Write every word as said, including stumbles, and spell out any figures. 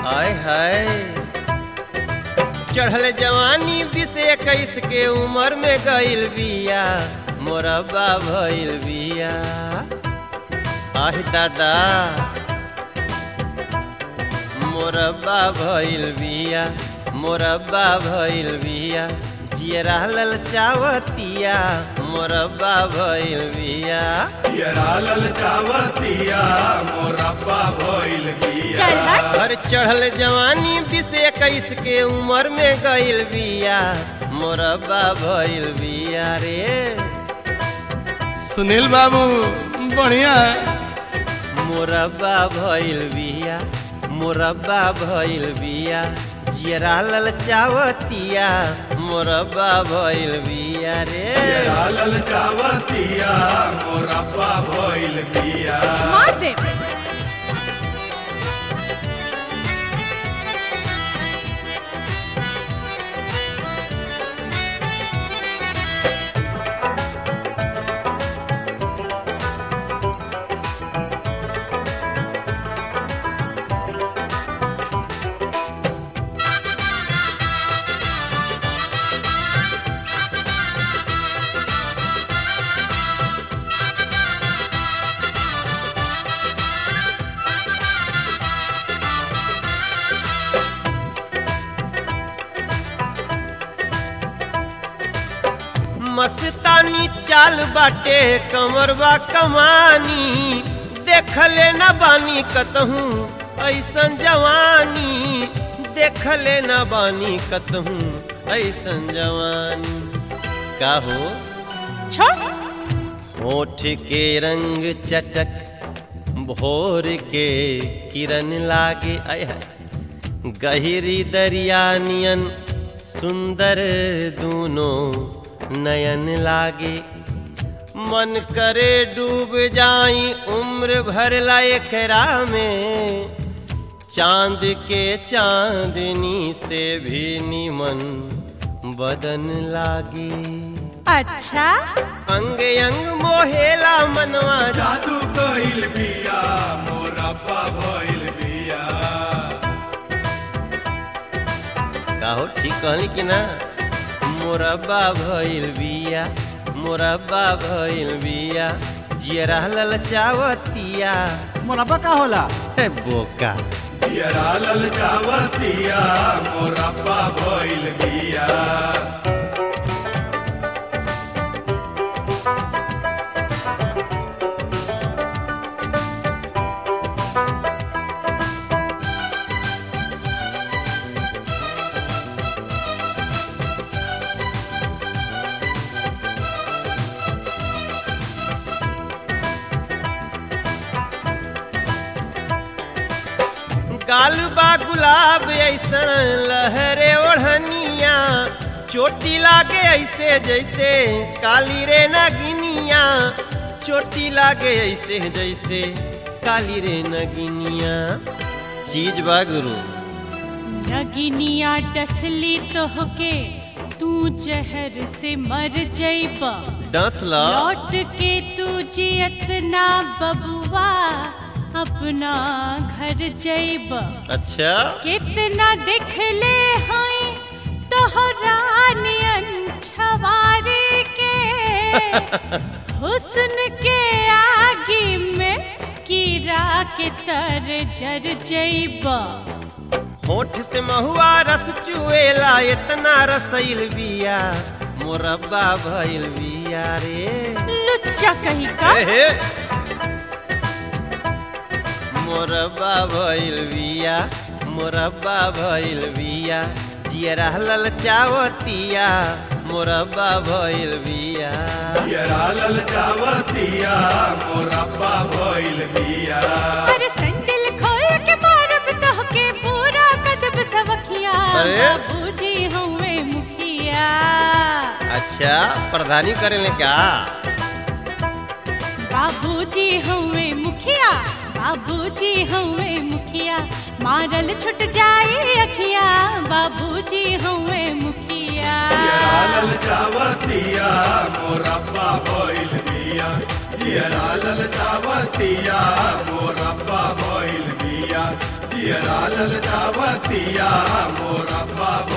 आय हाय चढ़ल जवानी बीस इक्कीस के उम्र में गइल बिया मोरब्बा भइल बिया। आह दादा मोरब्बा भइल बिया मोरब्बा भइल बिया जियरा ललचावतिया मोरब्बा भइल बिया जियरा ललचावतिया मोरब्बा भइल बिया। हर चढ़ल जवानी बीस इक्कीस के उम्र में गइल बिया मोरब्बा भइल बिया रे। सुनील बाबू बढ़िया मोरब्बा भइल बिया मोरब्बा भइल बिया जियरा ललचावतिया मोरब्बा भइल बिया रे। जियरा ललचावतिया मोरब्बा भइल बिया। मार दे मस्तानी चाल बाटे कमरबा कमानी देखले न बानी कतहूँ ऐसन जवानी देखले न बानी कतहूँ ऐसन जवानी। का हो होठ के रंग चटक भोर के किरण लागे आय गहरी दरिया नियन सुंदर दूनों नयन लागे मन करे डूब जाई उम्र भर ला एकरा में चांद के चांदनी से भी निमन बदन लागे। अच्छा अंग अंग मोहेला मनवा जादू कइल बिया मोरब्बा भइल बिया। काहो ठीक कहली कि ना मोरब्बा भइल बिया मोरब्बा भइल बिया जियरा ललचावतिया। मुरब्बा का होला हे बोका जियरा ललचावतिया मोरब्बा भइल बिया। गाल बा गुलाब ऐसन लहरे ओढ़निया चोटी लागे ऐसे जैसे काली रे नगिनिया चोटी लागे ऐसे जैसे काली रे नगिनिया। चीज बा गुरु नगिनिया डसली तोहके तू जहर से मर जइबा डसला लौट के तू जियत ना बबुआ अपना घर जइबा। अच्छा कितना दिखले हैं तोहरा नियन छवारे के हुस्न के आगे में कीड़ा के तर जर जइबा। होठ से महुआ रस चुएला इतना रसइल बिया मोरब्बा भइल बिया रे। लुच्चा कहीं का हे हे। मोरब्बा भइल बिया मोरब्बा भइल बिया जियरा ललचावतिया मोरब्बा भइल बिया। जियरा ललचावतिया मोरब्बा भइल बिया। अरे सैंडल खोल के मारब तोहके पूरा कदब सवखिया अरे? बाबूजी हुए मुखिया। अच्छा प्रधानी करेले क्या बाबूजी हुए मुखिया बाबूजी हुए मुखिया मारल छुट जाए अखिया बाबूजी हुए मुखिया। जियरा ललचावतिया मोरब्बा भइल बिया। जियरा ललचावतिया मोरब्बा भइल बिया। जियरा जियरा ललचावतिया मोरब्बा